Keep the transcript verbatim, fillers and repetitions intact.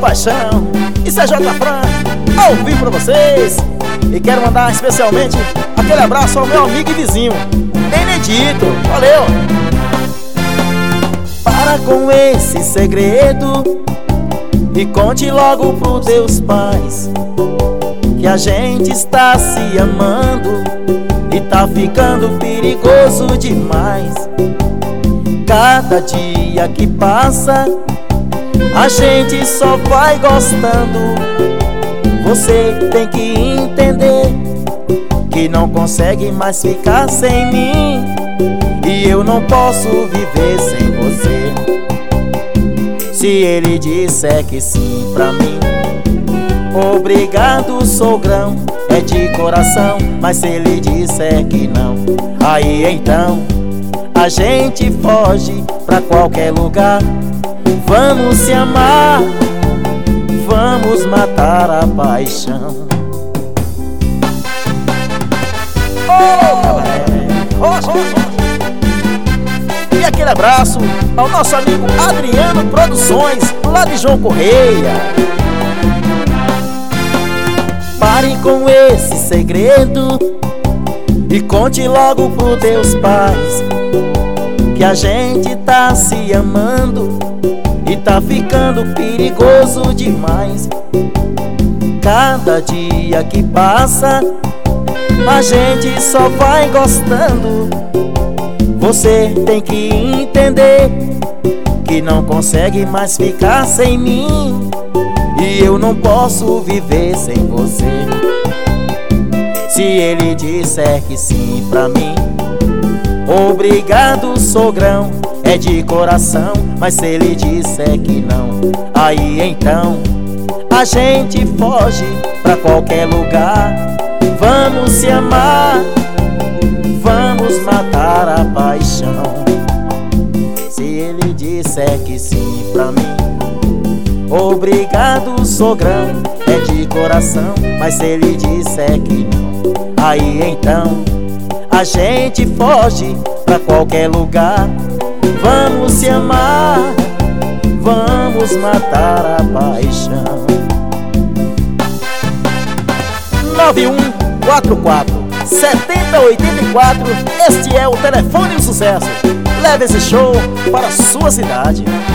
paixão. Isso é J Fran, ao vivo pra vocês. E quero mandar especialmente aquele abraço ao meu amigo e vizinho Benedito, valeu! Para com esse segredo e conte logo pro teus pais que a gente está se amando e tá ficando perigoso demais. Cada dia que passa a gente só vai gostando. Você tem que entender que não consegue mais ficar sem mim, e eu não posso viver sem você. Se ele disser que sim pra mim, obrigado, sogrão, é de coração. Mas se ele disser que não, aí então a gente foge pra qualquer lugar. Vamos se amar, vamos matar a paixão. Oh, oh, oh, oh. E aquele abraço ao nosso amigo Adriano Produções, lá de João Correia. Pare com esse segredo e conte logo pros teus pais que a gente tá se amando e tá ficando perigoso demais. Cada dia que passa a gente só vai gostando. Você tem que entender que não consegue mais ficar sem mim, e eu não posso viver sem você. Se ele disser que sim pra mim, obrigado, sogrão, é de coração. Mas se ele disser que não, aí então a gente foge pra qualquer lugar. Vamos se amar, vamos matar a paixão. Se ele disser que sim pra mim, obrigado, sogrão, é de coração. Mas se ele disser que não, aí então a gente foge pra qualquer lugar. Vamos se amar, vamos matar a paixão. Nove um quatro quatro sete zero oito quatro, este é o telefone do sucesso. Leve esse show para a sua cidade.